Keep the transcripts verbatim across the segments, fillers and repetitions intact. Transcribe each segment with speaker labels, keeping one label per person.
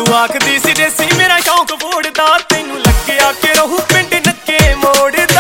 Speaker 1: आखदी सी देसी मेरा शौक फोड़दा तैनू लग्गेआ कि रहू पिंड नक्के मोड़दा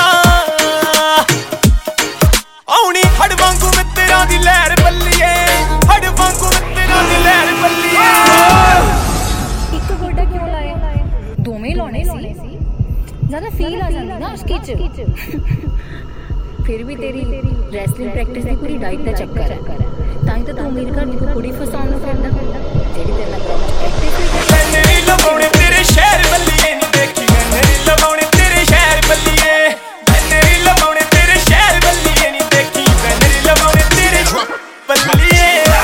Speaker 1: औनी हड़ वांगू मित्तरां दी लहर बल्लिए हड़ वांगू मित्तरां दी लहर बल्लिए
Speaker 2: इक गोडा क्यों लाया दोवें लाने सी ज्यादा फील आ जांदी ना उसकी च फिर भी तेरी रेसलिंग प्रैक्टिस दी पूरी डाइट दा चक्कर है तां तो तू मेरे घर दी कुड़ी फसाउण नु करदा जेडी तेरे नाल प्रैक्टिस
Speaker 1: मेरी लवाउने तेरे शहर बल्लिए नी देखी मेरी लवाउने तेरे शहर बल्लिए मेरी लवाउने तेरे शहर बल्लिए नी देखी मेरी लवाउने तेरे बल्लिए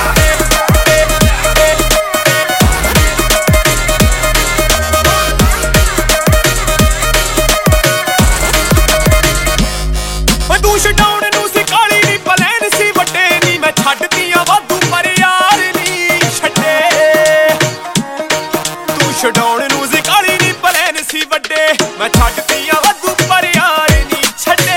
Speaker 1: तू छडाउण नू सी काली नी पलैन सी वड्डे नी मैं छड्डदियां वाधू पर यार नी छड्डे तू छडाउण नू सी काली नी पलैन सी वड्डे मैं छड्डदियां वाधू पर यार नी छड्डे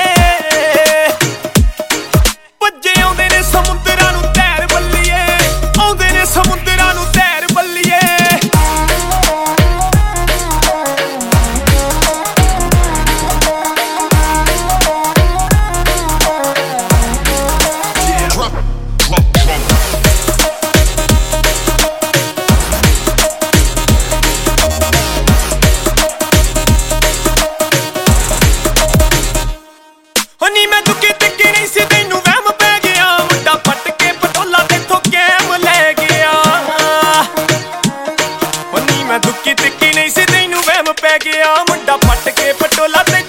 Speaker 1: भज्जे आउंदे ने समुंदरां नू तैर बल्लिए आउंदे ने समुंदरां नू तैर बल्लिए नी मैं दुखी तिक्की नहीं सी तैनू वहम पै गया मुंडा पट के पटोला तेथों कैम लै गया नी मैं दुखी तिक्की नहीं सी तैनू वहम पै गया मुंडा पट के पटोला ते